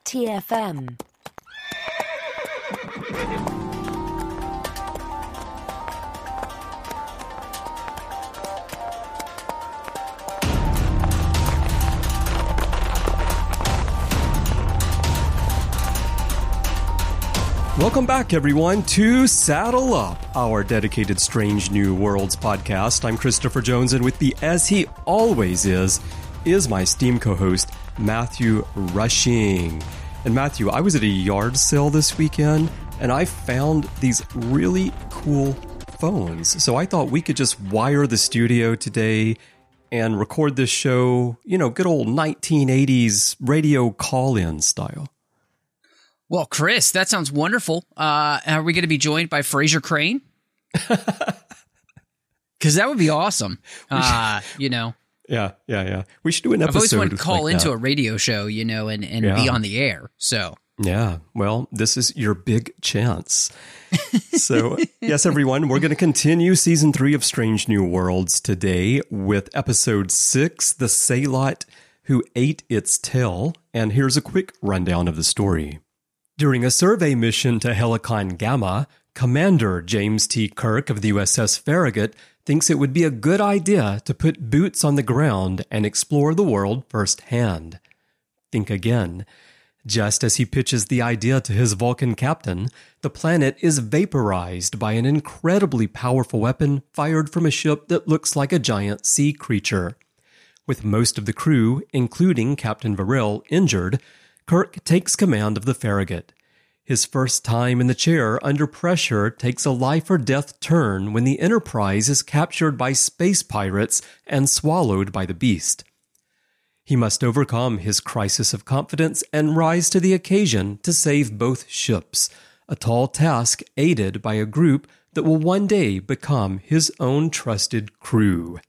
TFM. Welcome back, everyone, to Saddle Up, our dedicated Strange New Worlds podcast. I'm Christopher Jones, and with me, as he always is my esteemed co-host, Matthew Rushing. And Matthew, I was at a yard sale this weekend, and I found these really cool phones. So I thought we could just wire the studio today and record this show, good old 1980s radio call-in style. Well, Chris, that sounds wonderful. Are we going to be joined by Fraser Crane? Because that would be awesome. Yeah. We should do an episode. I've always wanted to call like into that. a radio show, and be on the air. So yeah, well, this is your big chance. So yes, everyone, we're going to continue season 3 of Strange New Worlds today with episode 6, The Sailot Who Ate Its Tail. And here's a quick rundown of the story. During a survey mission to Helicon Gamma, Commander James T. Kirk of the USS Farragut thinks it would be a good idea to put boots on the ground and explore the world firsthand. Think again. Just as he pitches the idea to his Vulcan captain, the planet is vaporized by an incredibly powerful weapon fired from a ship that looks like a giant sea creature. With most of the crew, including Captain Varel, injured, Kirk takes command of the Farragut. His first time in the chair under pressure takes a life-or-death turn when the Enterprise is captured by space pirates and swallowed by the beast. He must overcome his crisis of confidence and rise to the occasion to save both ships, a tall task aided by a group that will one day become his own trusted crew.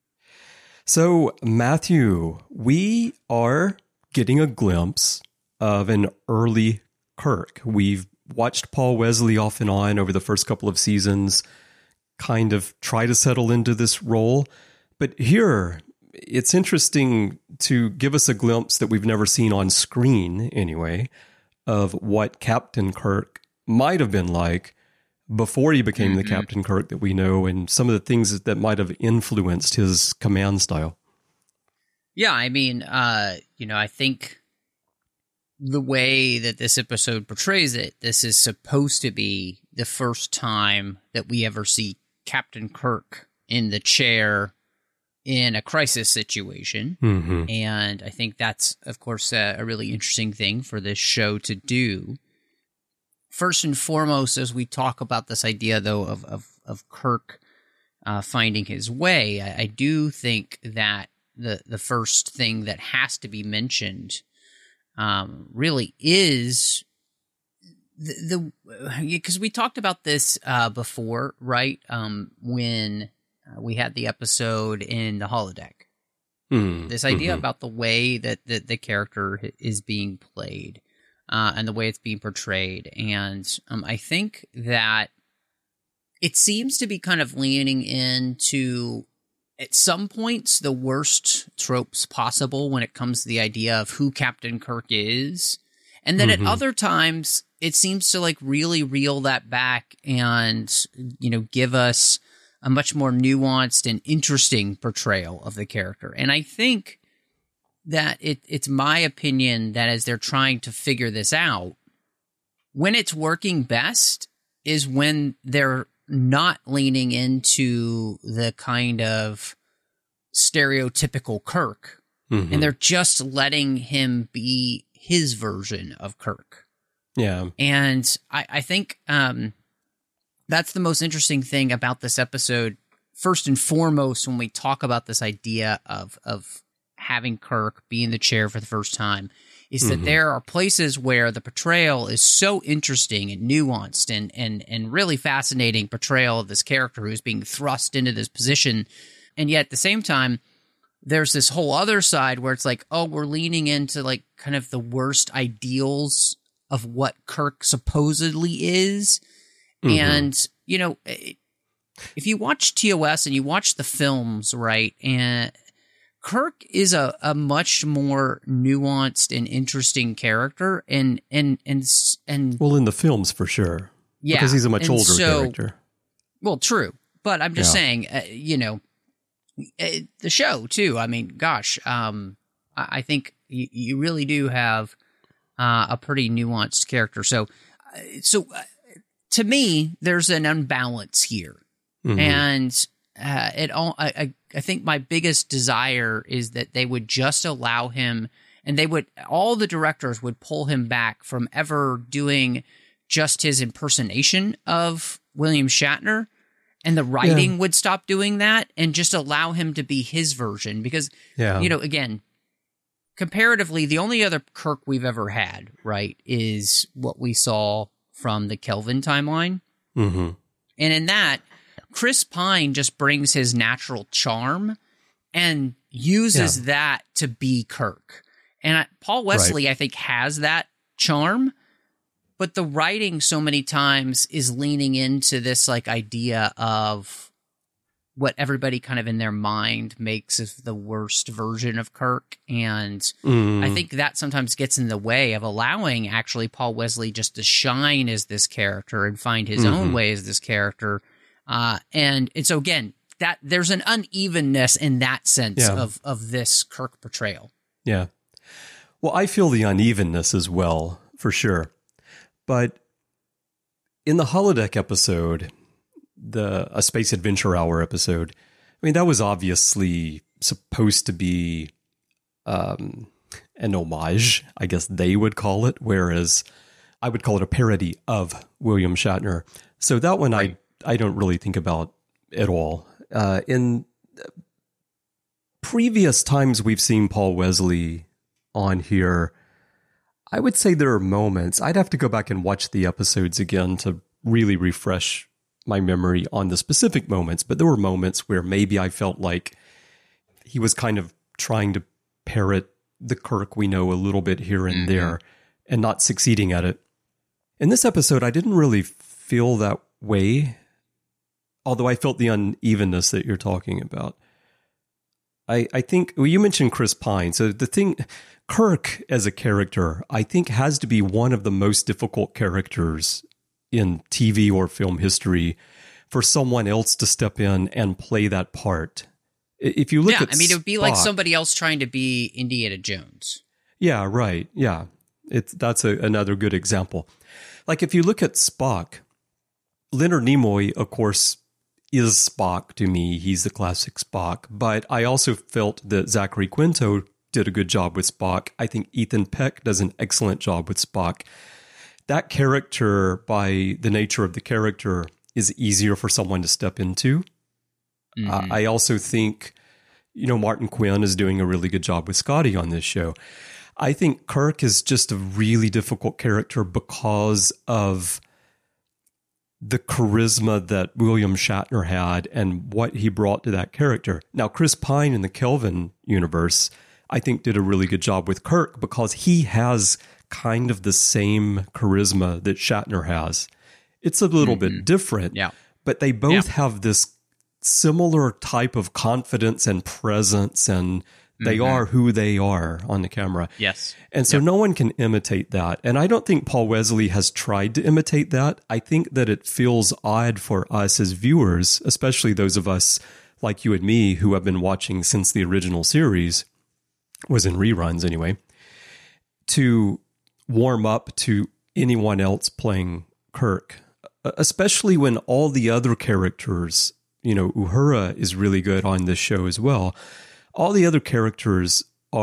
So, Matthew, we are getting a glimpse of an early Kirk. We've watched Paul Wesley off and on over the first couple of seasons kind of try to settle into this role. But here, it's interesting to give us a glimpse that we've never seen on screen, anyway, of what Captain Kirk might have been like before he became the Captain Kirk that we know, and some of the things that might have influenced his command style. yeah, I mean, I think the way that this episode portrays it, this is supposed to be the first time that we ever see Captain Kirk in the chair in a crisis situation. Mm-hmm. And I think that's, of course, a really interesting thing for this show to do. First and foremost, as we talk about this idea, though, of Kirk finding his way, I do think that the first thing that has to be mentioned really is because we talked about this before, right? When we had the episode in the holodeck. This idea about the way that the character is being played and the way it's being portrayed. And I think that it seems to be kind of leaning into, at some points, the worst tropes possible when it comes to the idea of who Captain Kirk is. And then at other times, it seems to like really reel that back and, give us a much more nuanced and interesting portrayal of the character. And I think that it's my opinion that as they're trying to figure this out, when it's working best is when they're not leaning into the kind of stereotypical Kirk, and they're just letting him be his version of Kirk. Yeah. And I think that's the most interesting thing about this episode, first and foremost, when we talk about this idea of having Kirk be in the chair for the first time, is that there are places where the portrayal is so interesting and nuanced and really fascinating portrayal of this character who's being thrust into this position. And yet at the same time, there's this whole other side where it's like, oh, we're leaning into like kind of the worst ideals of what Kirk supposedly is. And, if you watch TOS and you watch the films, right, and Kirk is a much more nuanced and interesting character, and well, in the films for sure, yeah, because he's a much older character. Well, true, but I'm just saying, the show too. I mean, gosh, I think you really do have a pretty nuanced character. So to me, there's an unbalance here, and I think my biggest desire is that they would just allow him, and all the directors would pull him back from ever doing just his impersonation of William Shatner, and the writing would stop doing that and just allow him to be his version. Because, again, comparatively, the only other Kirk we've ever had, right, is what we saw from the Kelvin timeline. Mm-hmm. And in that, Chris Pine just brings his natural charm and uses that to be Kirk. And Paul Wesley, I think, has that charm, but the writing so many times is leaning into this like idea of what everybody kind of in their mind makes of the worst version of Kirk. And I think that sometimes gets in the way of allowing actually Paul Wesley just to shine as this character and find his own way as this character. And so again, that there's an unevenness in that sense of this Kirk portrayal. Yeah. Well, I feel the unevenness as well, for sure. But in the holodeck episode, a Space Adventure Hour episode, I mean, that was obviously supposed to be an homage, I guess they would call it, whereas I would call it a parody of William Shatner. So that one I don't really think about at all. In previous times we've seen Paul Wesley on here, I would say there are moments. I'd have to go back and watch the episodes again to really refresh my memory on the specific moments, but there were moments where maybe I felt like he was kind of trying to parrot the Kirk we know a little bit here and there and not succeeding at it. In this episode, I didn't really feel that way, although I felt the unevenness that you're talking about. I think, well, you mentioned Chris Pine. So the thing, Kirk as a character, I think has to be one of the most difficult characters in TV or film history for someone else to step in and play that part. If you look at it would be like somebody else trying to be Indiana Jones. Yeah, right. Yeah. That's another good example. Like if you look at Spock, Leonard Nimoy, of course, is Spock to me. He's the classic Spock. But I also felt that Zachary Quinto did a good job with Spock. I think Ethan Peck does an excellent job with Spock. That character, by the nature of the character, is easier for someone to step into. I also think, Martin Quinn is doing a really good job with Scotty on this show. I think Kirk is just a really difficult character because of the charisma that William Shatner had and what he brought to that character. Now, Chris Pine in the Kelvin universe, I think, did a really good job with Kirk because he has kind of the same charisma that Shatner has. It's a little bit different, but they both have this similar type of confidence and presence, and they are who they are on the camera. Yes. And so no one can imitate that. And I don't think Paul Wesley has tried to imitate that. I think that it feels odd for us as viewers, especially those of us like you and me who have been watching since the original series, was in reruns anyway, to warm up to anyone else playing Kirk, especially when all the other characters, Uhura is really good on this show as well. All the other characters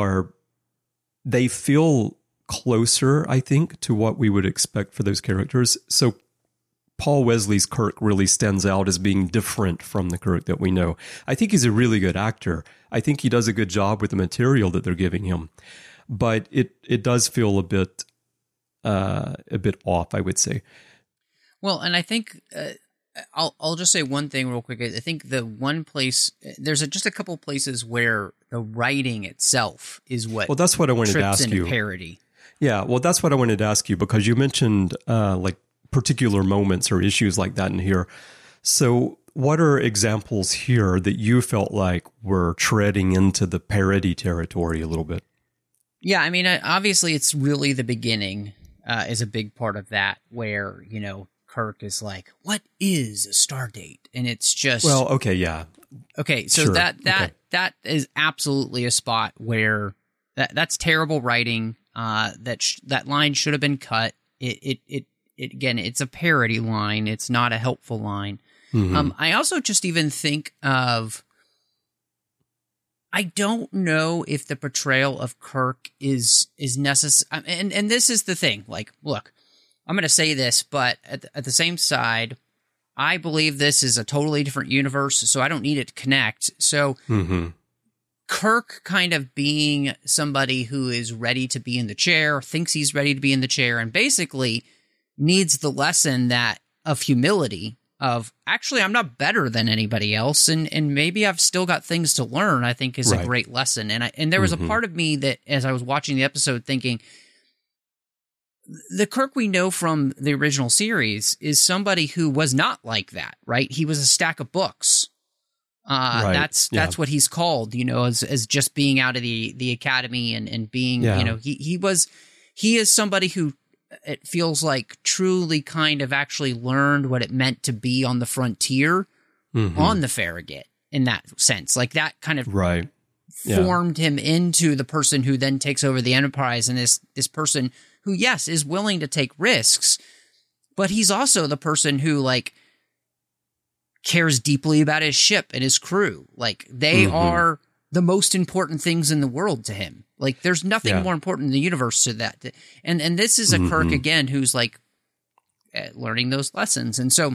they feel closer, I think, to what we would expect for those characters. So Paul Wesley's Kirk really stands out as being different from the Kirk that we know. I think he's a really good actor. I think he does a good job with the material that they're giving him. But it does feel a bit off, I would say. Well, and I think I'll just say one thing real quick. I think the one place there's just a couple places where the writing itself is what. Well, that's what I wanted to ask you. Parody. Yeah, well, that's what I wanted to ask you because you mentioned like particular moments or issues like that in here. So what are examples here that you felt like were treading into the parody territory a little bit? Yeah, I mean, obviously it's really the beginning is a big part of that, where, you know, Kirk is like, what is a Stardate? And it's just... Well, okay, yeah. Okay, so sure. that is absolutely a spot where that's terrible writing. That line should have been cut. It again, it's a parody line. It's not a helpful line. Mm-hmm. I also just even think of, I don't know if the portrayal of Kirk is necessary. And this is the thing. Like, look, I'm going to say this, but at the same side, I believe this is a totally different universe, so I don't need it to connect. So Kirk kind of being somebody who is ready to be in the chair, thinks he's ready to be in the chair, and basically needs the lesson that of humility, of actually I'm not better than anybody else, and maybe I've still got things to learn, I think is a great lesson. And there was a part of me that, as I was watching the episode, thinking, the Kirk we know from the original series is somebody who was not like that, right? He was a stack of books. That's what he's called, you know, as just being out of the academy and being, you know, he is somebody who, it feels like, truly kind of actually learned what it meant to be on the frontier on the Farragut, in that sense. Like, that kind of formed him into the person who then takes over the Enterprise, and this person who, yes, is willing to take risks, but he's also the person who, like, cares deeply about his ship and his crew. Like, they are the most important things in the world to him. Like, there's nothing more important in the universe to that. And this is a Kirk, again, who's, like, learning those lessons. And so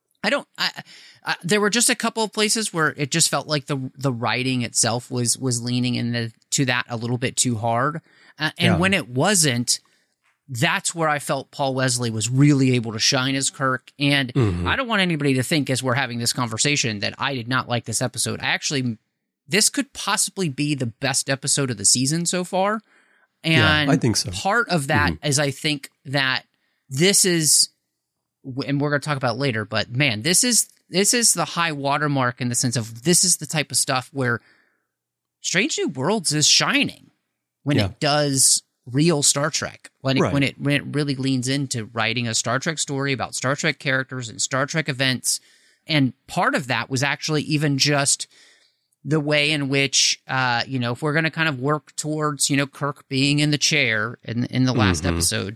there were just a couple of places where it just felt like the writing itself was leaning into that a little bit too hard. And when it wasn't, that's where I felt Paul Wesley was really able to shine as Kirk. And I don't want anybody to think, as we're having this conversation, that I did not like this episode. This could possibly be the best episode of the season so far. And I think so. Part of that is, I think that this is, and we're going to talk about it later, but man, this is the high watermark, in the sense of, this is the type of stuff where Strange New Worlds is shining when it does real Star Trek, when it really leans into writing a Star Trek story about Star Trek characters and Star Trek events. And part of that was actually even just the way in which, you know, if we're going to kind of work towards, you know, Kirk being in the chair in the last episode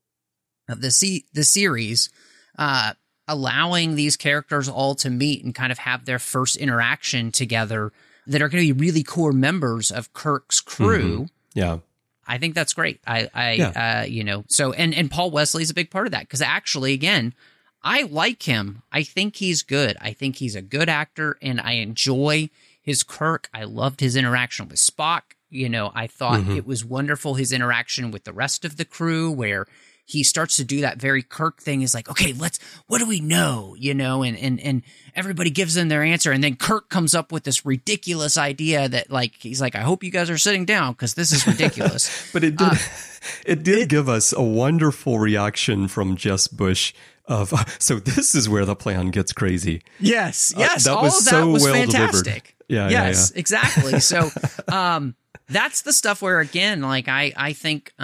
of the series, allowing these characters all to meet and kind of have their first interaction together, that are going to be really core members of Kirk's crew. Yeah. I think that's great. You know, so, and Paul Wesley's a big part of that, because actually, again, I like him. I think he's good. I think he's a good actor, and I enjoy his Kirk. I loved his interaction with Spock. You know, I thought it was wonderful, his interaction with the rest of the crew, where he starts to do that very Kirk thing, is like, okay, what do we know? You know, and everybody gives them their answer. And then Kirk comes up with this ridiculous idea that, like, he's like, I hope you guys are sitting down, because this is ridiculous. But it did give us a wonderful reaction from Jess Bush of, so this is where the plan gets crazy. Yes. That all was of that so was well fantastic. Delivered. Yes, exactly. So, that's the stuff where, again, like, I think,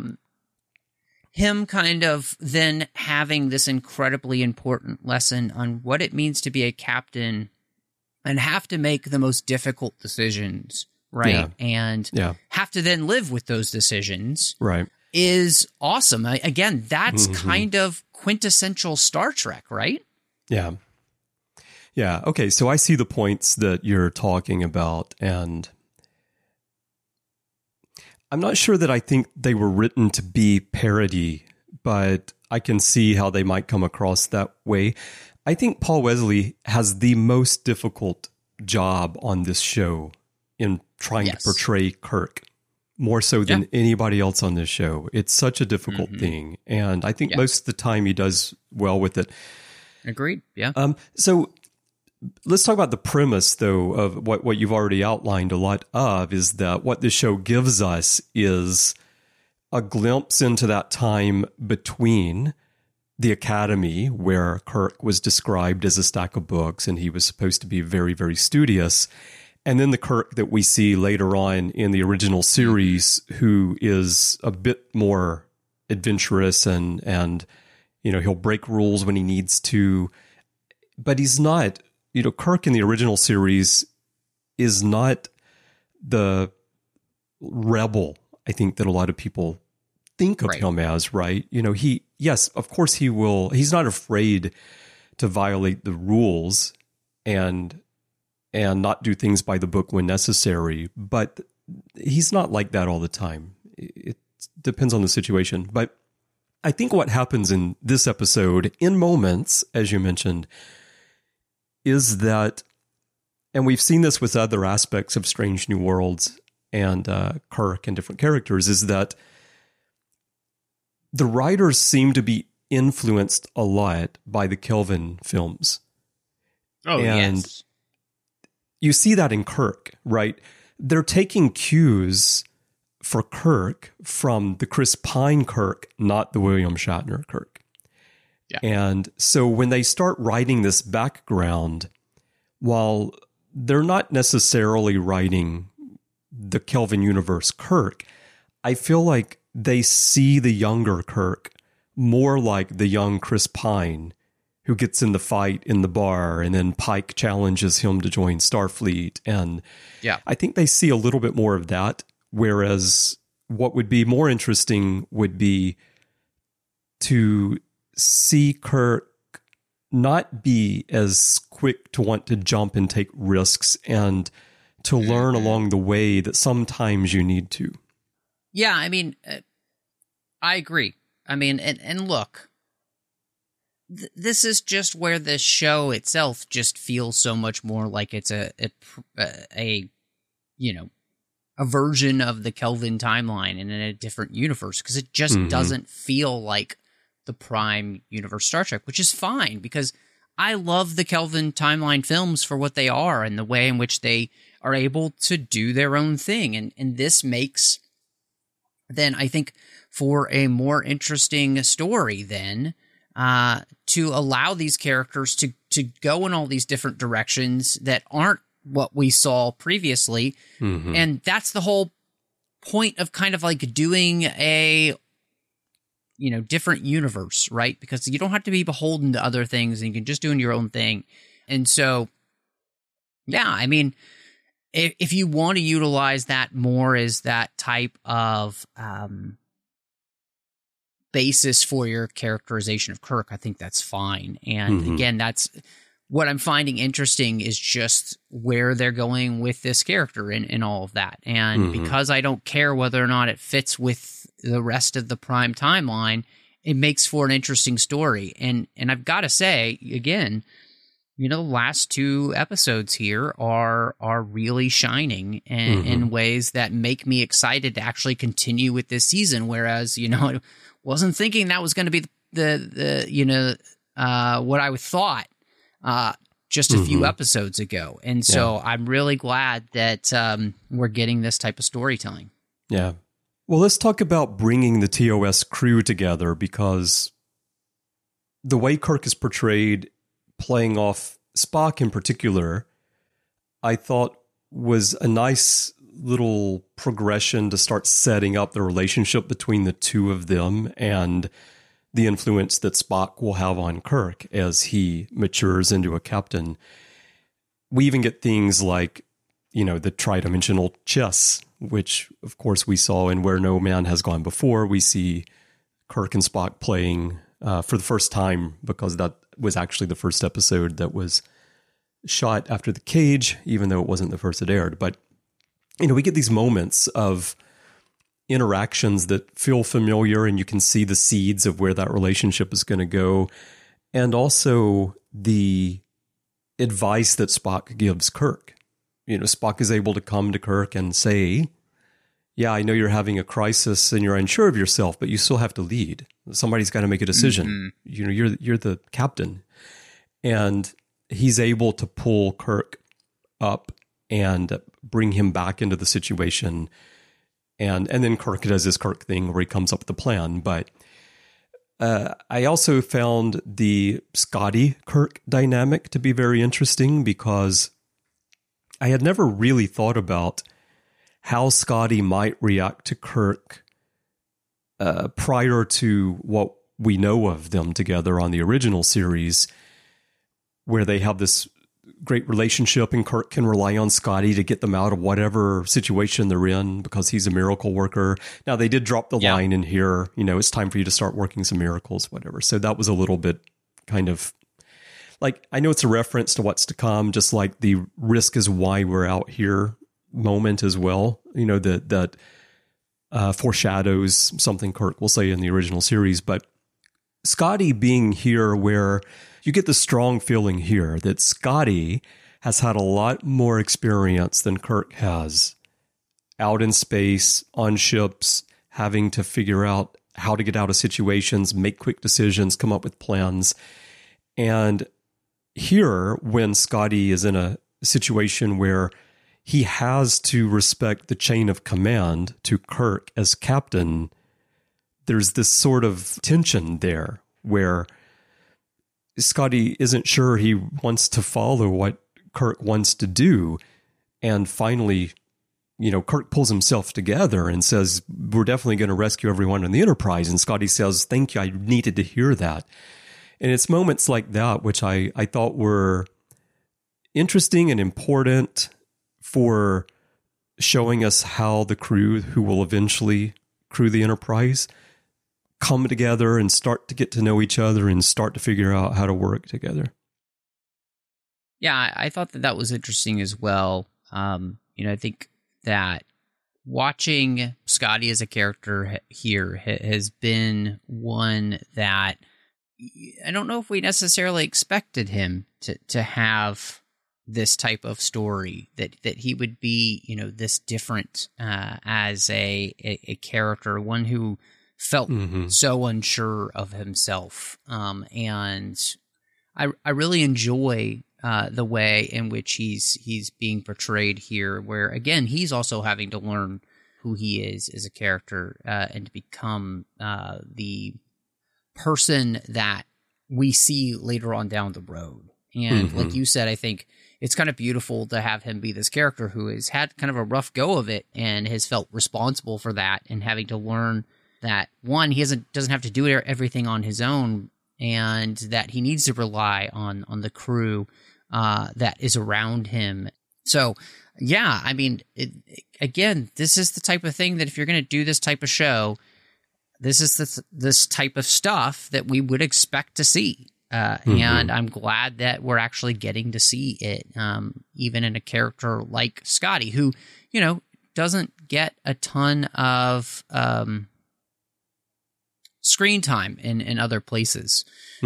him kind of then having this incredibly important lesson on what it means to be a captain and have to make the most difficult decisions, right? And have to then live with those decisions, right? Is awesome. Again, that's kind of quintessential Star Trek, right? Yeah. Yeah. Okay. So I see the points that you're talking about, and I'm not sure that I think they were written to be parody, but I can see how they might come across that way. I think Paul Wesley has the most difficult job on this show in trying to portray Kirk, more so than anybody else on this show. It's such a difficult thing, and I think most of the time he does well with it. Agreed, yeah. So let's talk about the premise, though, of what you've already outlined a lot of, is that what this show gives us is a glimpse into that time between the academy, where Kirk was described as a stack of books and he was supposed to be very, very studious. And then the Kirk that we see later on in the original series, who is a bit more adventurous and he'll break rules when he needs to. But he's not, Kirk in the original series is not the rebel, I think, that a lot of people think of him as, right? Yes, of course he's not afraid to violate the rules and not do things by the book when necessary, but he's not like that all the time. It depends on the situation. But I think what happens in this episode, in moments, as you mentioned, is that, and we've seen this with other aspects of Strange New Worlds and Kirk and different characters, is that the writers seem to be influenced a lot by the Kelvin films. Oh, and yes. You see that in Kirk, right? They're taking cues for Kirk from the Chris Pine Kirk, not the William Shatner Kirk. Yeah. And so when they start writing this background, while they're not necessarily writing the Kelvin universe Kirk, I feel like they see the younger Kirk more like the young Chris Pine, who gets in the fight in the bar, and then Pike challenges him to join Starfleet. And I think they see a little bit more of that, whereas what would be more interesting would be to see Kirk not be as quick to want to jump and take risks, and to learn along the way that sometimes you need to. Yeah, I mean, I agree. I mean, and look, this is just where the show itself just feels so much more like it's a version of the Kelvin timeline and in a different universe, because it just doesn't feel like the Prime universe Star Trek, which is fine, because I love the Kelvin timeline films for what they are and the way in which they are able to do their own thing. And this makes, then, I think, for a more interesting story then, to allow these characters to go in all these different directions that aren't what we saw previously. And that's the whole point of kind of like doing a different universe, right? Because you don't have to be beholden to other things, and you can just do your own thing. And so, yeah, I mean, if you want to utilize that more as that type of basis for your characterization of Kirk, I think that's fine. And again, that's what I'm finding interesting, is just where they're going with this character and all of that. And because I don't care whether or not it fits with the rest of the Prime timeline, it makes for an interesting story. And I've got to say, again, the last two episodes here are really shining in ways that make me excited to actually continue with this season. Whereas, I wasn't thinking that was going to be the what I thought just a few episodes ago. And so I'm really glad that we're getting this type of storytelling. Yeah. Well, let's talk about bringing the TOS crew together, because the way Kirk is portrayed, playing off Spock in particular, I thought was a nice little progression to start setting up the relationship between the two of them and the influence that Spock will have on Kirk as he matures into a captain. We even get things like, the tridimensional chess, which, of course, we saw in Where No Man Has Gone Before. We see Kirk and Spock playing for the first time, because that was actually the first episode that was shot after The Cage, even though it wasn't the first that aired. But, we get these moments of interactions that feel familiar, and you can see the seeds of where that relationship is going to go. And also the advice that Spock gives Kirk. Spock is able to come to Kirk and say, yeah, I know you're having a crisis and you're unsure of yourself, but you still have to lead. Somebody's got to make a decision. You're the captain. And he's able to pull Kirk up and bring him back into the situation. And then Kirk does his Kirk thing where he comes up with a plan. But I also found the Scotty-Kirk dynamic to be very interesting because I had never really thought about how Scotty might react to Kirk prior to what we know of them together on the original series, where they have this great relationship and Kirk can rely on Scotty to get them out of whatever situation they're in because he's a miracle worker. Now, they did drop the line in here, it's time for you to start working some miracles, whatever. So that was a little bit kind of like, I know it's a reference to what's to come, just like the risk is why we're out here moment as well, that foreshadows something Kirk will say in the original series. But Scotty being here, where you get the strong feeling here that Scotty has had a lot more experience than Kirk has out in space, on ships, having to figure out how to get out of situations, make quick decisions, come up with plans. And here, when Scotty is in a situation where he has to respect the chain of command to Kirk as captain, there's this sort of tension there where Scotty isn't sure he wants to follow what Kirk wants to do. And finally, Kirk pulls himself together and says, we're definitely going to rescue everyone on the Enterprise. And Scotty says, thank you, I needed to hear that. And it's moments like that which I thought were interesting and important for showing us how the crew who will eventually crew the Enterprise come together and start to get to know each other and start to figure out how to work together. Yeah, I thought that was interesting as well. I think that watching Scotty as a character here has been one that I don't know if we necessarily expected him to have this type of story, that he would be, this different as a character, one who felt so unsure of himself. And I really enjoy the way in which he's being portrayed here, where again, he's also having to learn who he is as a character and to become the person that we see later on down the road. And like you said, I think it's kind of beautiful to have him be this character who has had kind of a rough go of it and has felt responsible for that, and having to learn that, one, he doesn't have to do everything on his own, and that he needs to rely on the crew that is around him. So, yeah, I mean, again, this is the type of thing that if you're going to do this type of show, this is this type of stuff that we would expect to see. And I'm glad that we're actually getting to see it, even in a character like Scotty, who, doesn't get a ton of screen time in other places.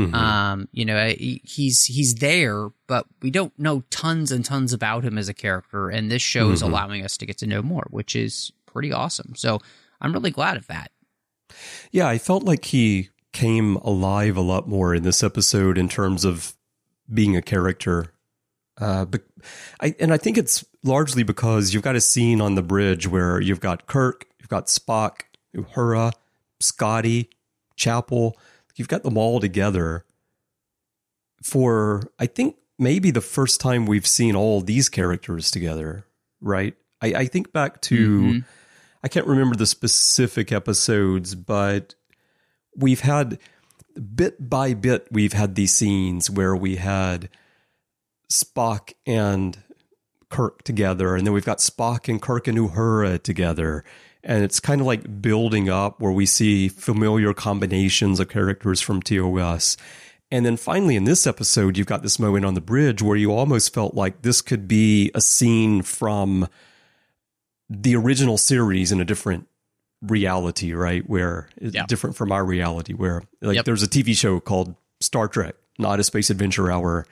He's there, but we don't know tons and tons about him as a character, and this show is allowing us to get to know more, which is pretty awesome. So I'm really glad of that. Yeah, I felt like he came alive a lot more in this episode in terms of being a character. I think it's largely because you've got a scene on the bridge where you've got Kirk, you've got Spock, Uhura, Scotty, Chapel. You've got them all together for, I think, maybe the first time we've seen all these characters together, right? I think back to, I can't remember the specific episodes, but we've had, bit by bit, we've had these scenes where we had Spock and Kirk together, and then we've got Spock and Kirk and Uhura together. And it's kind of like building up where we see familiar combinations of characters from TOS. And then finally in this episode, you've got this moment on the bridge where you almost felt like this could be a scene from the original series in a different reality, right? Where it's different from our reality, where there's a TV show called Star Trek, Not a Space Adventure Hour.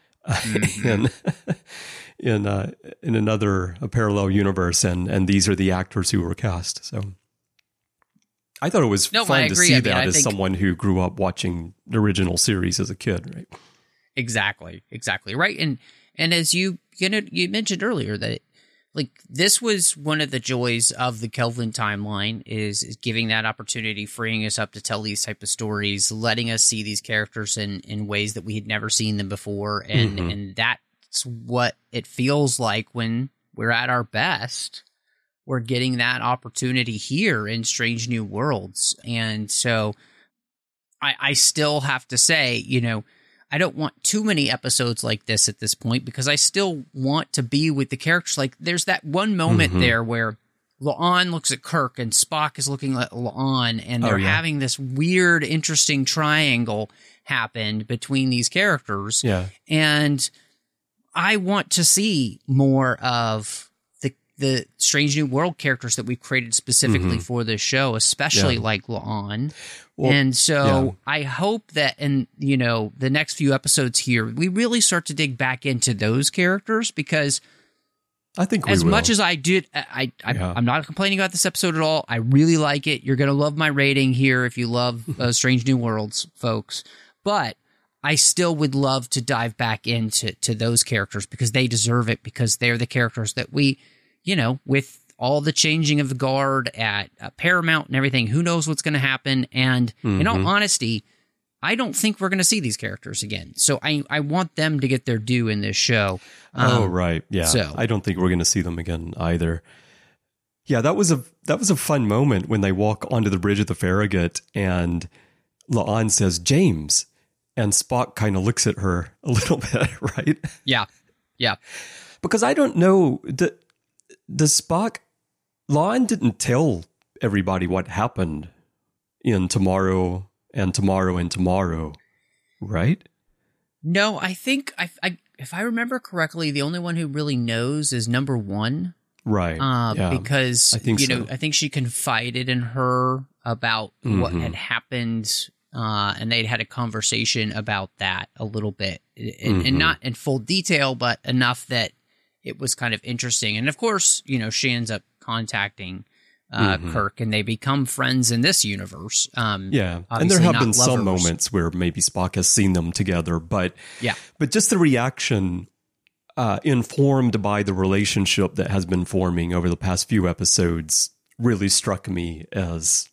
In another parallel universe, and these are the actors who were cast. So I thought it was fun to see that as someone who grew up watching the original series as a kid, right? Exactly, right. And as you mentioned earlier, that like this was one of the joys of the Kelvin timeline is giving that opportunity, freeing us up to tell these type of stories, letting us see these characters in ways that we had never seen them before. And that's what it feels like when we're at our best. We're getting that opportunity here in Strange New Worlds. And so I still have to say, you know, I don't want too many episodes like this at this point because I still want to be with the characters. Like there's that one moment there where La'an looks at Kirk and Spock is looking at La'an, and they're having this weird, interesting triangle happen between these characters. Yeah. And I want to see more of the Strange New World characters that we've created specifically for this show, especially like La'an. Well, and so I hope that in, you know, the next few episodes here, we really start to dig back into those characters, because I think as much as I did, I'm not complaining about this episode at all. I really like it. You're going to love my rating here if you love Strange New Worlds, folks. But I still would love to dive back into those characters because they deserve it, because they're the characters that we, you know, with all the changing of the guard at Paramount and everything, who knows what's going to happen. And in all honesty, I don't think we're going to see these characters again. So I want them to get their due in this show. Right. Yeah. So I don't think we're going to see them again either. Yeah, that was a fun moment when they walk onto the bridge of the Farragut and La'an says, "James," and Spock kind of looks at her a little bit, right? Yeah. Yeah. Because I don't know, does Spock, La'an didn't tell everybody what happened in Tomorrow and Tomorrow and Tomorrow, right? No, I think if I remember correctly, the only one who really knows is number one. Right. Because I think she confided in her about what had happened, and they'd had a conversation about that a little bit, and not in full detail, but enough that it was kind of interesting. And of course, you know, she ends up contacting Kirk, and they become friends in this universe. And there have been some moments where maybe Spock has seen them together, but just the reaction informed by the relationship that has been forming over the past few episodes really struck me as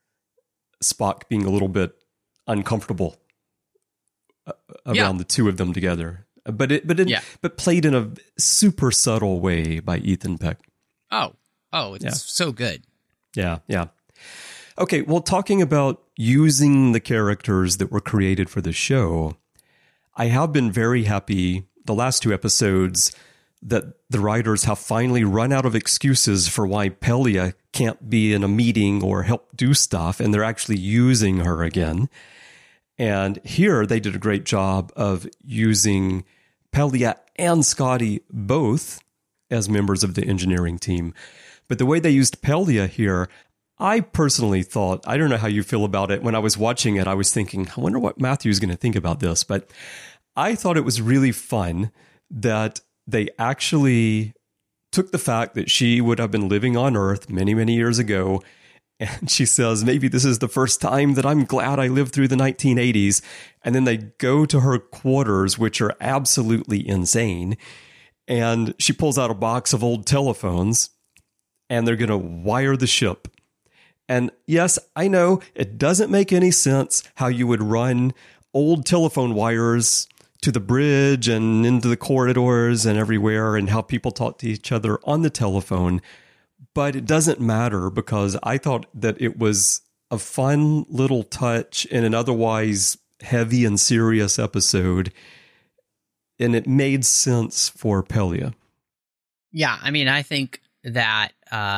Spock being a little bit uncomfortable around the two of them together. But played in a super subtle way by Ethan Peck. Oh, it's so good. Yeah. Okay, well, talking about using the characters that were created for the show, I have been very happy the last two episodes that the writers have finally run out of excuses for why Pelia can't be in a meeting or help do stuff, and they're actually using her again. And here they did a great job of using Pelia and Scotty both as members of the engineering team. But the way they used Pelia here, I personally thought, I don't know how you feel about it. When I was watching it, I was thinking, I wonder what Matthew's going to think about this. But I thought it was really fun that they actually took the fact that she would have been living on Earth many, many years ago. And she says, maybe this is the first time that I'm glad I lived through the 1980s. And then they go to her quarters, which are absolutely insane. And she pulls out a box of old telephones, and they're going to wire the ship. And yes, I know it doesn't make any sense how you would run old telephone wires to the bridge and into the corridors and everywhere, and how people talk to each other on the telephone. But it doesn't matter, because I thought that it was a fun little touch in an otherwise heavy and serious episode, and it made sense for Pelia. Yeah, I mean, I think that,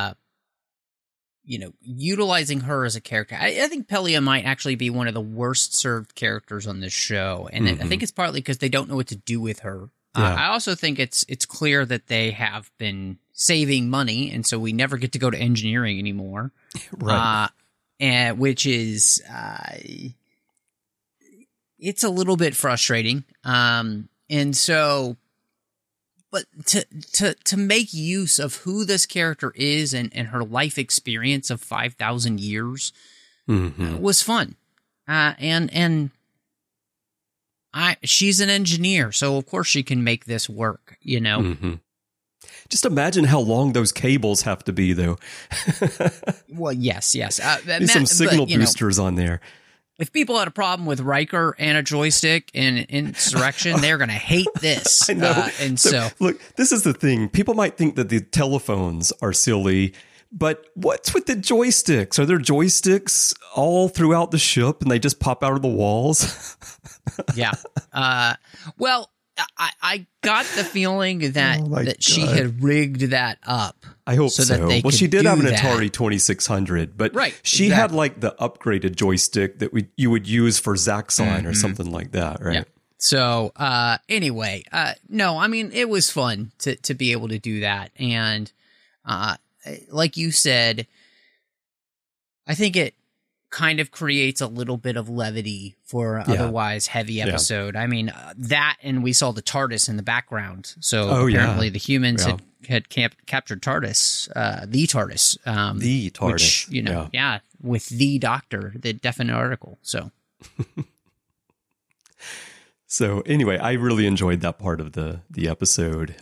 utilizing her as a character, I think Pelia might actually be one of the worst served characters on this show, and I think it's partly because they don't know what to do with her. I also think it's clear that they have been saving money, and so we never get to go to engineering anymore. Right. And which is it's a little bit frustrating. And so, but to make use of who this character is and her life experience of 5,000 years was fun. And she's an engineer, so of course she can make this work, you know? Just imagine how long those cables have to be, though. Well, yes. There's some signal boosters on there. If people had a problem with Riker and a joystick in Insurrection, they're going to hate this. I know. So, look, this is the thing. People might think that the telephones are silly, but what's with the joysticks? Are there joysticks all throughout the ship and they just pop out of the walls? Yeah. Well, I got the feeling that she had rigged that up. I hope so. That they well, she did have an that. Atari 2600, but she exactly. had like the upgraded joystick that you would use for Zaxxon or something like that, right? Yeah. So anyway, no, I mean, it was fun to be able to do that. And like you said, I think it kind of creates a little bit of levity for an otherwise heavy episode. I mean, that, and we saw the TARDIS in the background. So apparently the humans had captured TARDIS, the TARDIS. The TARDIS. Which, with the Doctor, the definite article. So. So anyway, I really enjoyed that part of the episode.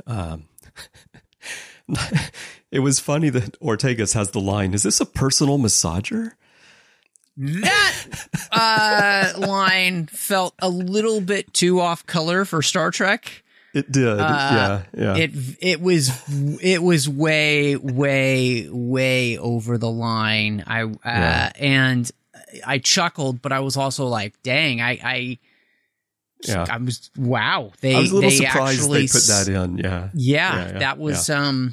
It was funny that Ortegas has the line, "Is this a personal massager?" That line felt a little bit too off color for Star Trek. It did. Yeah. It was way over the line. And I chuckled, but I was also like, dang, I was wow. I was a little surprised actually they put that in. Yeah. That was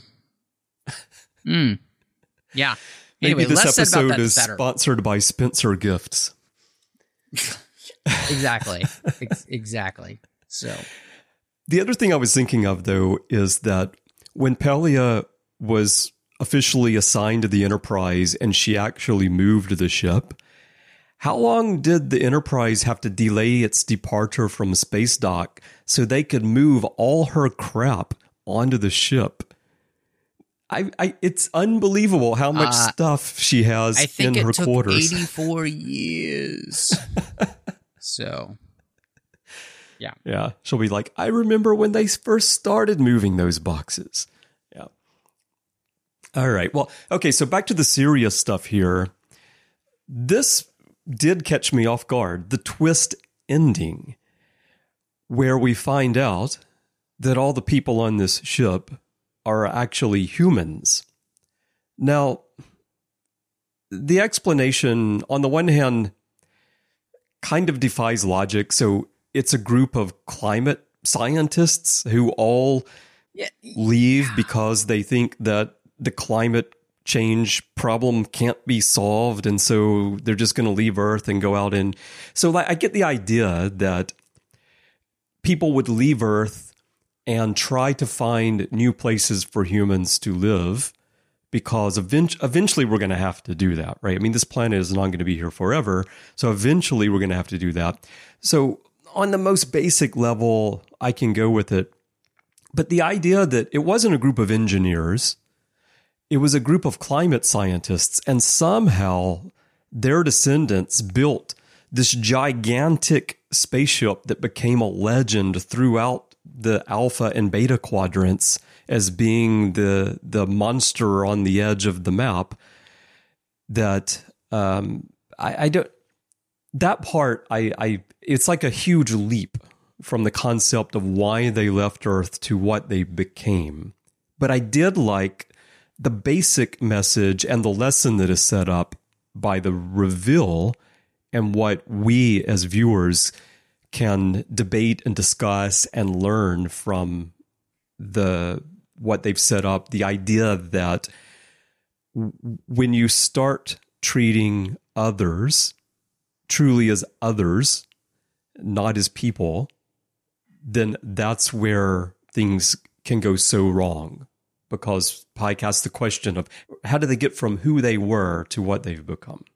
yeah. Maybe Anyway, this episode is better. Sponsored by Spencer Gifts. Exactly. Exactly. So the other thing I was thinking of, though, is that when Pelia was officially assigned to the Enterprise and she actually moved the ship, how long did the Enterprise have to delay its departure from space dock so they could move all her crap onto the ship? It's unbelievable how much stuff she has in her quarters. I think it took 84 years. So, yeah. Yeah. She'll be like, I remember when they first started moving those boxes. Yeah. All right. Well, okay. So back to the serious stuff here. This did catch me off guard. The twist ending, where we find out that all the people on this ship are actually humans. Now, the explanation, on the one hand, kind of defies logic. So it's a group of climate scientists who all leave because they think that the climate change problem can't be solved. And so they're just going to leave Earth and go out. And so I get the idea that people would leave Earth and try to find new places for humans to live, because eventually we're going to have to do that, right? I mean, this planet is not going to be here forever, so eventually we're going to have to do that. So on the most basic level, I can go with it. But the idea that it wasn't a group of engineers, it was a group of climate scientists, and somehow their descendants built this gigantic spaceship that became a legend throughout the alpha and beta quadrants as being the monster on the edge of the map, that I don't, that part, it's like a huge leap from the concept of why they left Earth to what they became. But I did like the basic message and the lesson that is set up by the reveal, and what we as viewers can debate and discuss and learn from what they've set up. The idea that when you start treating others truly as others, not as people, then that's where things can go so wrong. Because Pike asks the question of how do they get from who they were to what they've become?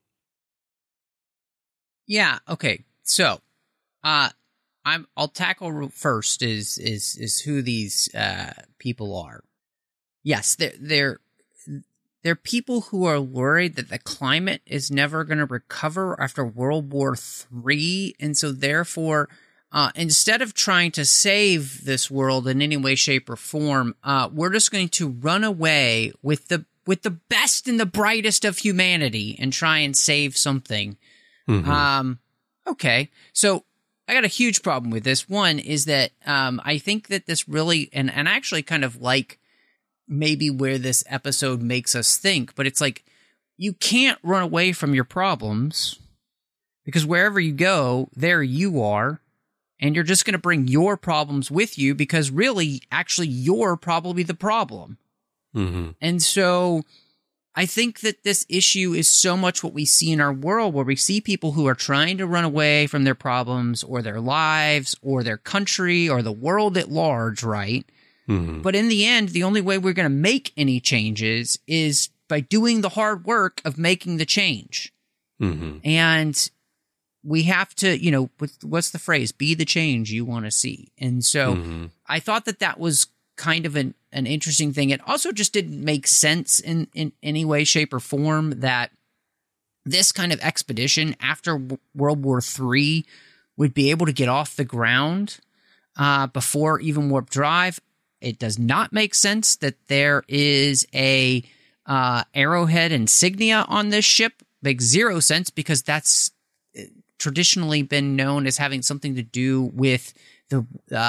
Yeah. Okay. So, I'll tackle first is who these people are. Yes, they're people who are worried that the climate is never going to recover after World War III, and so therefore instead of trying to save this world in any way, shape, or form, we're just going to run away with the best and the brightest of humanity and try and save something. Mm-hmm. Okay, so I got a huge problem with this. One is that I think that this really, and I actually kind of like maybe where this episode makes us think, but it's like, you can't run away from your problems because wherever you go, there you are. And you're just going to bring your problems with you because really, actually, you're probably the problem. Mm-hmm. And so I think that this issue is so much what we see in our world, where we see people who are trying to run away from their problems or their lives or their country or the world at large, right? Mm-hmm. But in the end, the only way we're going to make any changes is by doing the hard work of making the change. Mm-hmm. And we have to, what's the phrase? Be the change you want to see. And so I thought that was kind of an interesting thing. It also just didn't make sense in any way, shape, or form that this kind of expedition after World War III would be able to get off the ground before even warp drive. It does not make sense that there is a Arrowhead insignia on this ship. Makes zero sense because that's traditionally been known as having something to do with the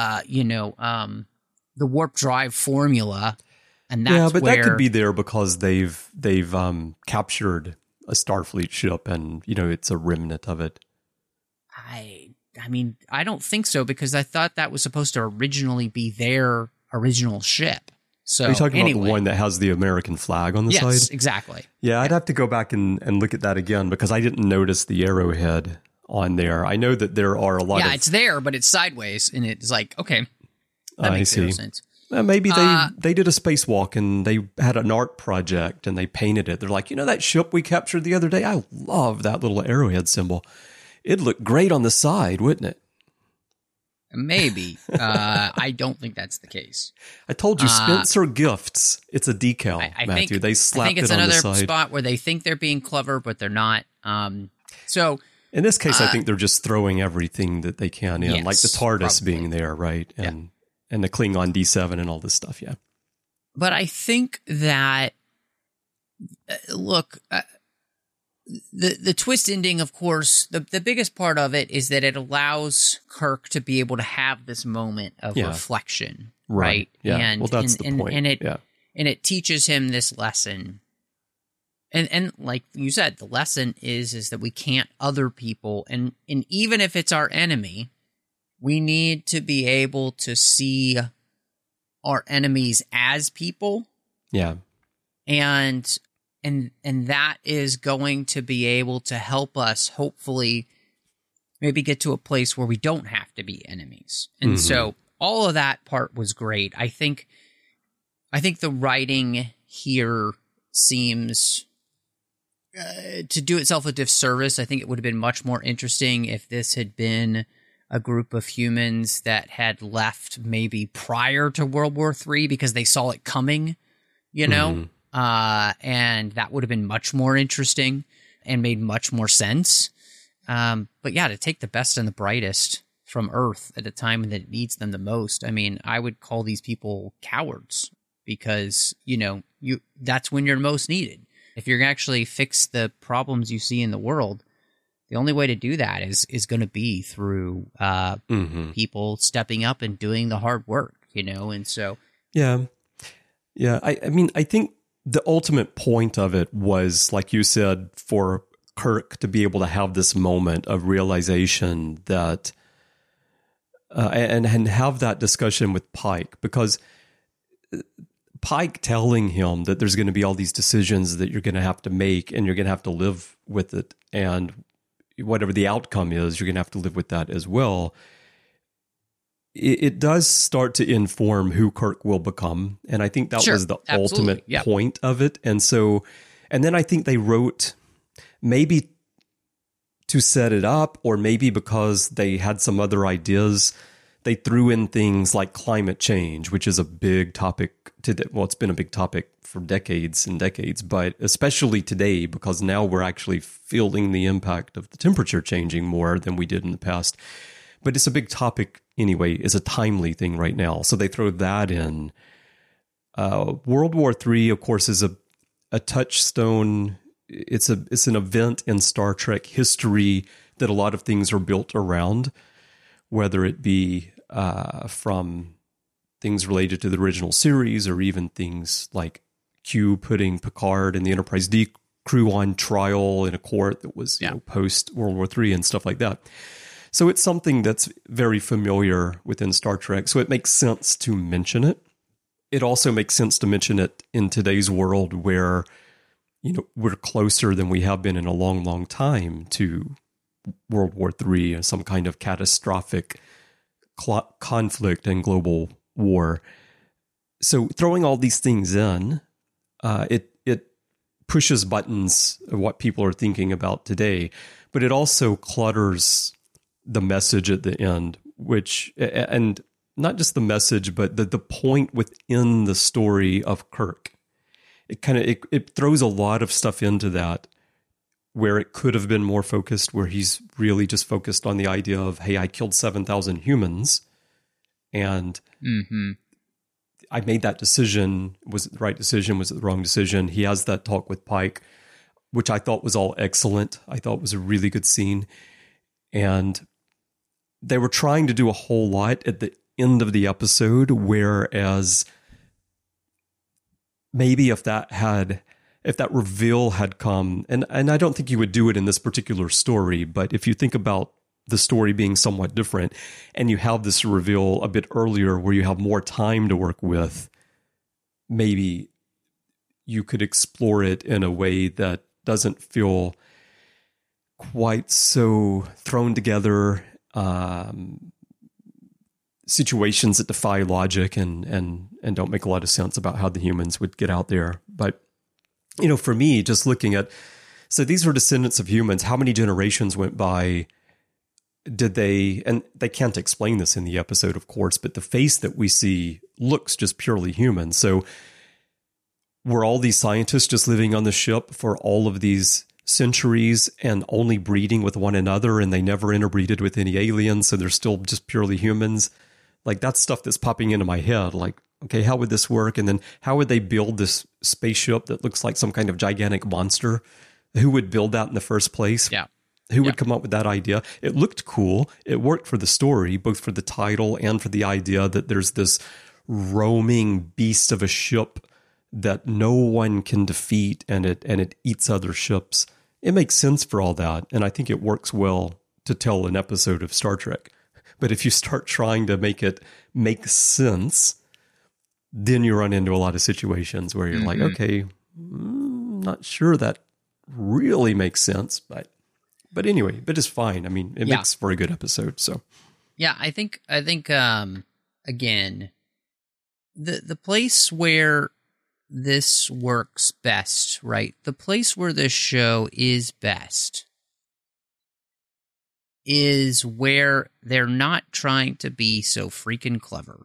warp drive formula, and that's but that could be there because they've captured a Starfleet ship, and it's a remnant of it. I mean, I don't think so because I thought that was supposed to originally be their original ship. So, are you talking about the one that has the American flag on the side? Yes, exactly. Yeah, I'd have to go back and look at that again because I didn't notice the arrowhead on there. I know that there are a lot of... Yeah, it's there, but it's sideways, and it's like, okay, that makes zero sense. Maybe they did a spacewalk, and they had an art project, and they painted it. They're like, that ship we captured the other day? I love that little arrowhead symbol. It'd look great on the side, wouldn't it? Maybe. I don't think that's the case. I told you, Spencer Gifts. It's a decal, Matthew. They slapped it on the side. I think it's another spot where they think they're being clever, but they're not. So in this case, I think they're just throwing everything that they can in, like the TARDIS being there, right? And the Klingon D7 and all this stuff, yeah. But I think that, the twist ending, of course, the biggest part of it is that it allows Kirk to be able to have this moment of reflection, right? Yeah. And that's the point. And it teaches him this lesson. And like you said, the lesson is that we can't other people, and even if it's our enemy, we need to be able to see our enemies as people. Yeah. And that is going to be able to help us hopefully maybe get to a place where we don't have to be enemies. And so all of that part was great. I think the writing here seems to do itself a disservice. I think it would have been much more interesting if this had been a group of humans that had left maybe prior to World War III because they saw it coming, and that would have been much more interesting and made much more sense. But yeah, to take the best and the brightest from Earth at a time that it needs them the most. I mean, I would call these people cowards because, that's when you're most needed. If you're going to actually fix the problems you see in the world, the only way to do that is going to be through people stepping up and doing the hard work, and so. Yeah. Yeah. I mean, I think the ultimate point of it was, like you said, for Kirk to be able to have this moment of realization that, and have that discussion with Pike, because Pike telling him that there's going to be all these decisions that you're going to have to make and you're going to have to live with it. And whatever the outcome is, you're going to have to live with that as well. It does start to inform who Kirk will become. And I think that was the ultimate point of it. And so, and then I think they wrote maybe to set it up, or maybe because they had some other ideas, they threw in things like climate change, which is a big topic today. Well, it's been a big topic for decades and decades, but especially today, because now we're actually feeling the impact of the temperature changing more than we did in the past. but it's a big topic anyway. It's a timely thing right now. So they throw that in. World War III, of course, is a touchstone. It's an event in Star Trek history that a lot of things are built around, whether it be from things related to the original series or even things like Q putting Picard and the Enterprise D crew on trial in a court that was post World War III and stuff like that. So it's something that's very familiar within Star Trek. So it makes sense to mention it. It also makes sense to mention it in today's world where, we're closer than we have been in a long, long time to World War III and some kind of catastrophic conflict and global war. So throwing all these things in, it pushes buttons of what people are thinking about today, but it also clutters the message at the end, and not just the message, but the point within the story of Kirk. It throws a lot of stuff into that where it could have been more focused, where he's really just focused on the idea of, hey, I killed 7,000 humans and I made that decision. Was it the right decision? Was it the wrong decision? He has that talk with Pike, which I thought was all excellent. I thought it was a really good scene. And they were trying to do a whole lot at the end of the episode, whereas maybe if that reveal had come, and I don't think you would do it in this particular story, but if you think about the story being somewhat different and you have this reveal a bit earlier where you have more time to work with, maybe you could explore it in a way that doesn't feel quite so thrown together, situations that defy logic and don't make a lot of sense about how the humans would get out there. But, for me, just looking at, so these were descendants of humans. How many generations went by? And they can't explain this in the episode, of course, but the face that we see looks just purely human. So were all these scientists just living on the ship for all of these centuries and only breeding with one another, and they never interbreeded with any aliens, so they're still just purely humans? Like, that's stuff that's popping into my head. Like, okay, how would this work? And then how would they build this spaceship that looks like some kind of gigantic monster? Who would build that in the first place? Yeah. Who would come up with that idea? It looked cool. It worked for the story, both for the title and for the idea that there's this roaming beast of a ship that no one can defeat, and it eats other ships. It makes sense for all that, and I think it works well to tell an episode of Star Trek. But if you start trying to make it make sense, then you run into a lot of situations where you're like, okay, not sure that really makes sense, but anyway, but it's fine. I mean, it makes for a good episode. So, yeah, I think again, the place where this works best, right? The place where this show is best is where they're not trying to be so freaking clever.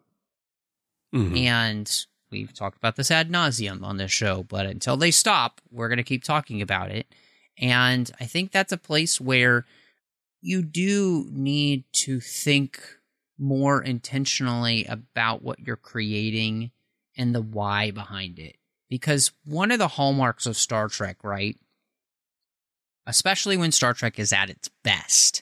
And we've talked about this ad nauseum on this show, but until they stop, we're going to keep talking about it. And I think that's a place where you do need to think more intentionally about what you're creating and the why behind it. Because one of the hallmarks of Star Trek, right, especially when Star Trek is at its best,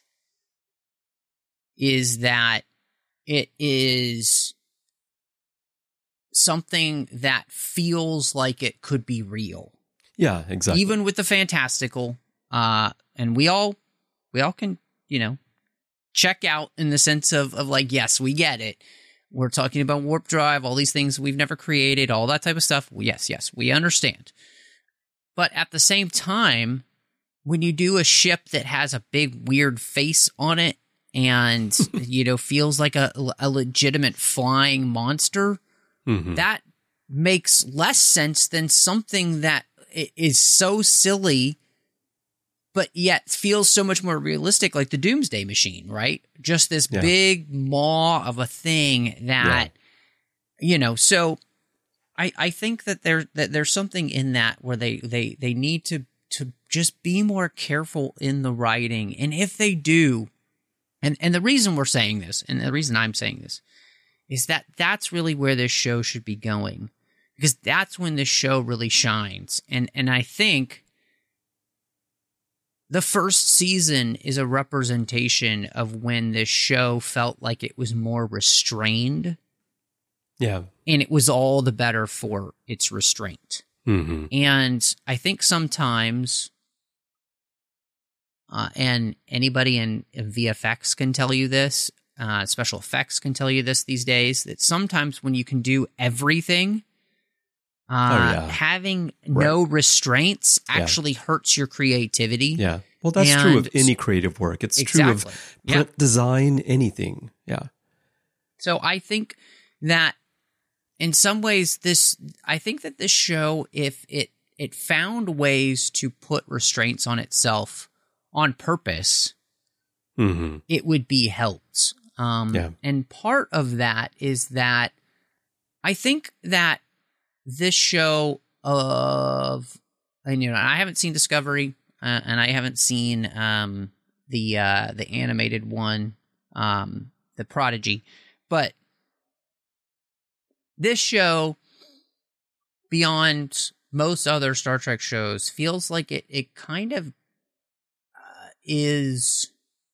is that it is something that feels like it could be real. Yeah, exactly. Even with the fantastical, and we all can, check out in the sense of like, yes, we get it. We're talking about warp drive, all these things we've never created, all that type of stuff. Yes, we understand. But at the same time, when you do a ship that has a big weird face on it and, feels like a legitimate flying monster, that makes less sense than something that is so silly, but yet feels so much more realistic, like the Doomsday Machine, right? Just this big maw of a thing that, so I think that there's something in that where they need to just be more careful in the writing. And if they do, And the reason we're saying this, and the reason I'm saying this, is that that's really where this show should be going, because that's when this show really shines. And I think the first season is a representation of when this show felt like it was more restrained. Yeah. And it was all the better for its restraint. Mm-hmm. And I think sometimes, and anybody in VFX can tell you this, special effects can tell you this these days, that sometimes when you can do everything, having no restraints actually hurts your creativity. Yeah. Well, that's true of any creative work. It's true of print design, anything. Yeah. So I think that in some ways, I think that this show, if it found ways to put restraints on itself on purpose, it would be helped. And part of that is that I think that this show I haven't seen Discovery, and I haven't seen the animated one, The Prodigy, but this show, beyond most other Star Trek shows, feels like it kind of is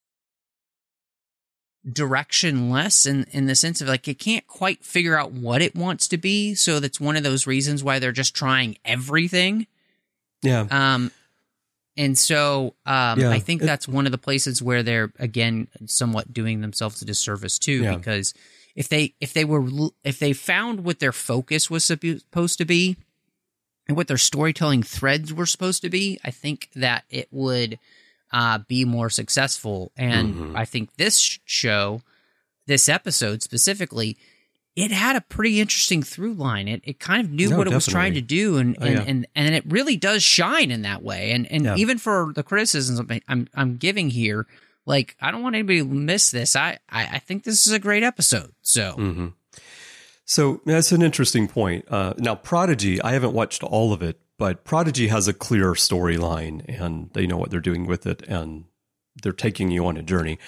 directionless in the sense of like it can't quite figure out what it wants to be. So that's one of those reasons why they're just trying everything. Yeah. And so I think that's one of the places where they're, again, somewhat doing themselves a disservice too, because if they found what their focus was supposed to be and what their storytelling threads were supposed to be, I think that it would be more successful. And I think this show, this episode specifically, it had a pretty interesting through line. It kind of knew what it was trying to do, and it really does shine in that way. And even for the criticisms I'm giving here, like, I don't want anybody to miss this. I think this is a great episode. So, So that's an interesting point. Now, Prodigy, I haven't watched all of it, but Prodigy has a clear storyline, and they know what they're doing with it, and they're taking you on a journey.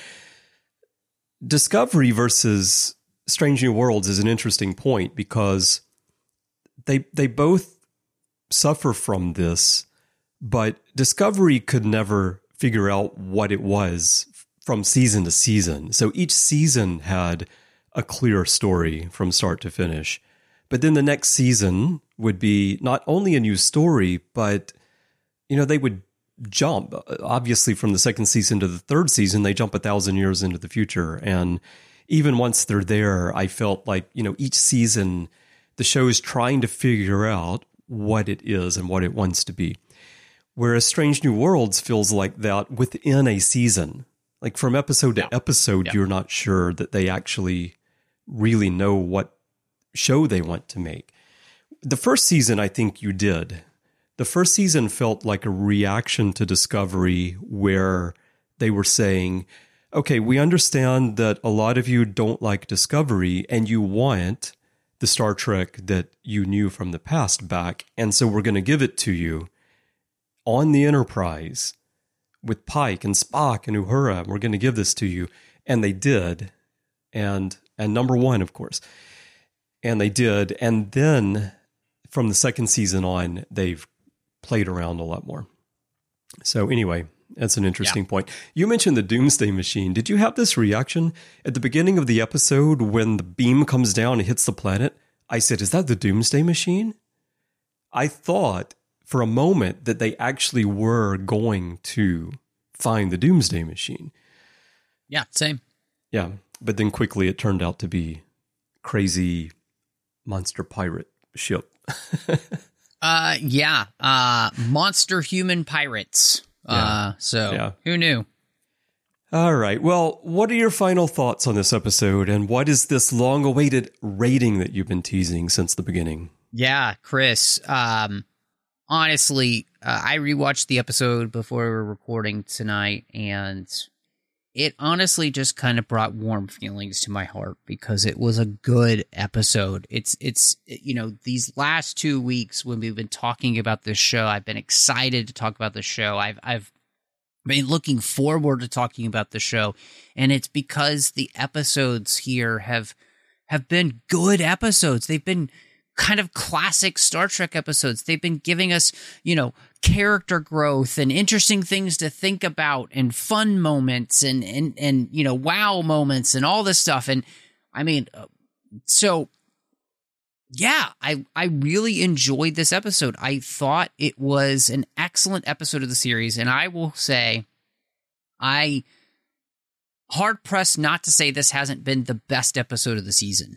Discovery versus Strange New Worlds is an interesting point because they both suffer from this, but Discovery could never figure out what it was from season to season. So each season had a clear story from start to finish. But then the next season would be not only a new story, but, they would jump. Obviously, from the second season to the third season, they jump 1,000 years into the future. And even once they're there, I felt like, each season, the show is trying to figure out what it is and what it wants to be. Whereas Strange New Worlds feels like that within a season. Like from episode to episode, you're not sure that they actually really know what show they want to make. The first season, I think you did. The first season felt like a reaction to Discovery where they were saying, okay, we understand that a lot of you don't like Discovery and you want the Star Trek that you knew from the past back. And so we're going to give it to you on the Enterprise with Pike and Spock and Uhura. We're going to give this to you. And they did. And number one, of course. And they did. And then from the second season on, they've played around a lot more. So anyway, that's an interesting point. You mentioned the Doomsday Machine. Did you have this reaction at the beginning of the episode when the beam comes down and hits the planet? I said, is that the Doomsday Machine? I thought for a moment that they actually were going to find the Doomsday Machine. Yeah, same. Yeah, but then quickly it turned out to be crazy monster pirate ship. Monster human pirates. Who knew? All right. Well, what are your final thoughts on this episode, and what is this long-awaited rating that you've been teasing since the beginning? Yeah, Chris. Honestly, I rewatched the episode before we were recording tonight, and it honestly just kind of brought warm feelings to my heart because it was a good episode. It's these last 2 weeks when we've been talking about this show, I've been excited to talk about the show. I've looking forward to talking about the show, and it's because the episodes here have been good episodes. They've been kind of classic Star Trek episodes. They've been giving us, character growth and interesting things to think about and fun moments and wow moments and all this stuff. And I really enjoyed this episode. I thought it was an excellent episode of the series, and I will say I hard-pressed not to say this hasn't been the best episode of the season.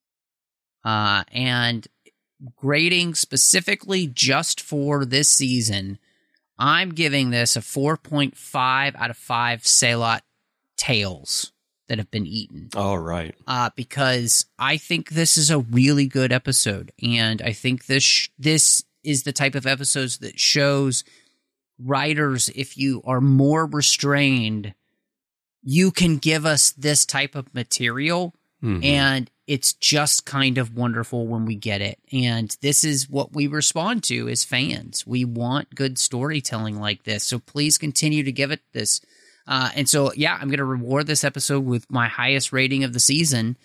And grading specifically just for this season, I'm giving this a 4.5 out of 5 Seilot tails that have been eaten. All right. Because I think this is a really good episode, and I think this is the type of episodes that shows writers, if you are more restrained, you can give us this type of material, and it's just kind of wonderful when we get it. And this is what we respond to as fans. We want good storytelling like this, so please continue to give it this. And so, I'm going to reward this episode with my highest rating of the season,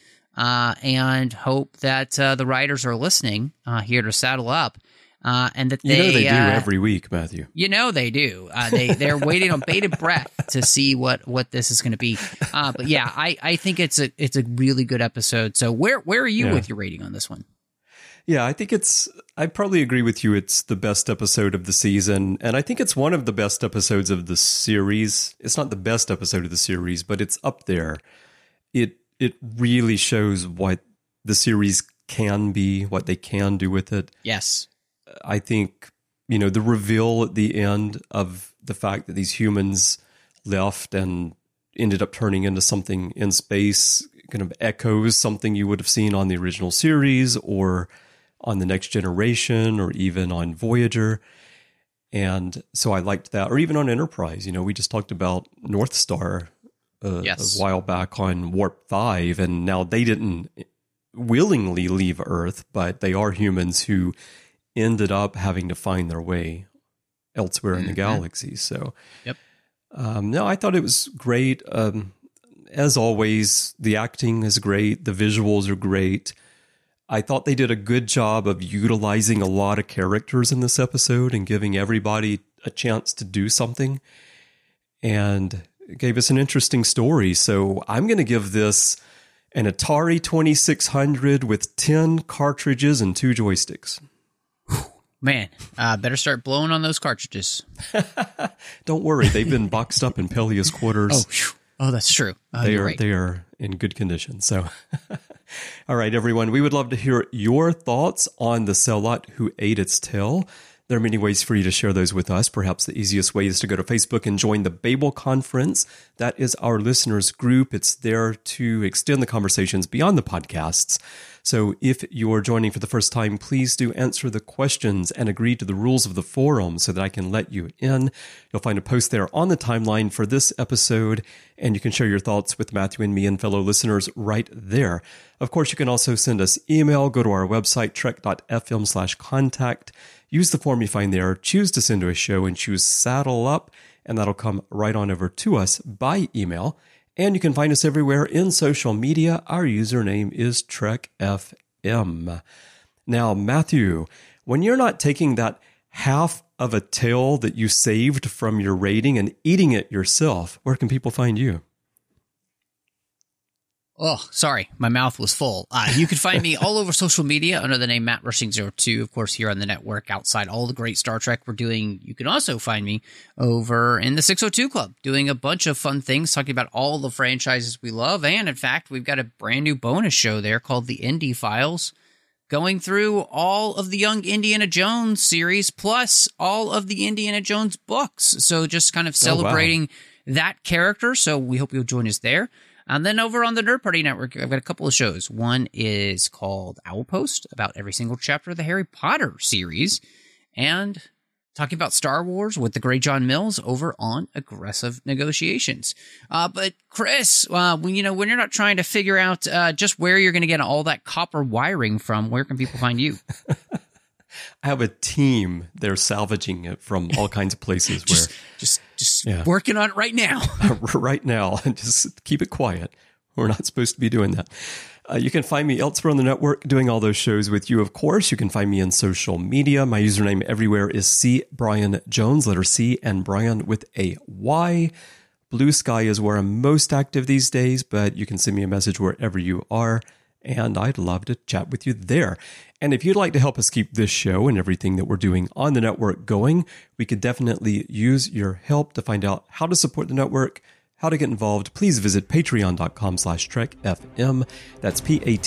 and hope that the writers are listening here to Saddle Up, and that they do every week, Matthew. They do. They're waiting on bated breath to see what this is going to be. But I think it's a really good episode. So where are you with your rating on this one? Yeah, I think I probably agree with you. It's the best episode of the season, and I think it's one of the best episodes of the series. It's not the best episode of the series, but it's up there. It really shows what the series can be, what they can do with it. Yes. I think, the reveal at the end of the fact that these humans left and ended up turning into something in space kind of echoes something you would have seen on the original series or on The Next Generation or even on Voyager. And so I liked that. Or even on Enterprise. We just talked about North Star a while back on Warp 5, and now they didn't willingly leave Earth, but they are humans who ended up having to find their way elsewhere in the galaxy. So, no, I thought it was great. As always, the acting is great. The visuals are great. I thought they did a good job of utilizing a lot of characters in this episode and giving everybody a chance to do something, and it gave us an interesting story. So I'm going to give this an Atari 2600 with 10 cartridges and 2 joysticks. Man, better start blowing on those cartridges. Don't worry, they've been boxed up in Peleus quarters. Oh, that's true. They are in good condition. So, all right, everyone, we would love to hear your thoughts on the Seilot who ate its tail. There are many ways for you to share those with us. Perhaps the easiest way is to go to Facebook and join the Babel Conference. That is our listeners group. It's there to extend the conversations beyond the podcasts. So if you're joining for the first time, please do answer the questions and agree to the rules of the forum so that I can let you in. You'll find a post there on the timeline for this episode, and you can share your thoughts with Matthew and me and fellow listeners right there. Of course, you can also send us email. Go to our website, trek.fm/contact. Use the form you find there, choose to send to a show, and choose Saddle Up, and that'll come right on over to us by email. And you can find us everywhere in social media. Our username is TrekFM. Now, Matthew, when you're not taking that half of a tail that you saved from your rating and eating it yourself, where can people find you? Oh, sorry. My mouth was full. You can find me all over social media under the name Matt Rushing02, of course, here on the network, outside all the great Star Trek we're doing. You can also find me over in the 602 Club, doing a bunch of fun things, talking about all the franchises we love. And in fact, we've got a brand new bonus show there called the Indy Files, going through all of the Young Indiana Jones series, plus all of the Indiana Jones books. So just kind of celebrating that character. So we hope you'll join us there. And then over on the Nerd Party Network, I've got a couple of shows. One is called Owlpost, about every single chapter of the Harry Potter series, and talking about Star Wars with the great John Mills over on Aggressive Negotiations. But Chris, when you're not trying to figure out just where you're going to get all that copper wiring from, where can people find you? I have a team. They're salvaging it from all kinds of places just working on it right now. Right now. Just keep it quiet. We're not supposed to be doing that. You can find me elsewhere on the network doing all those shows with you, of course. You can find me in social media. My username everywhere is C. Brian Jones, letter C, and Brian with a Y. Blue Sky is where I'm most active these days, but you can send me a message wherever you are, and I'd love to chat with you there. And if you'd like to help us keep this show and everything that we're doing on the network going, we could definitely use your help. To find out how to support the network, how to get involved, please visit patreon.com/TrekFM. That's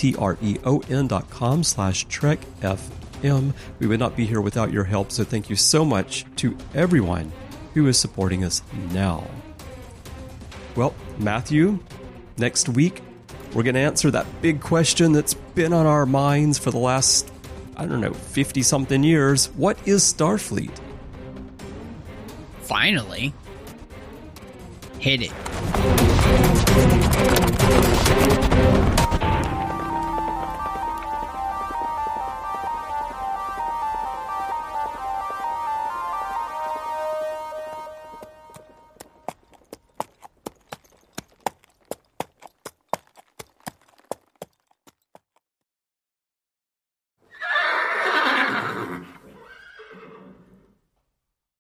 patreon.com/TrekFM. We would not be here without your help, so thank you so much to everyone who is supporting us now. Well, Matthew, next week, we're going to answer that big question that's been on our minds for the last, 50-something years. What is Starfleet? Finally. Hit it.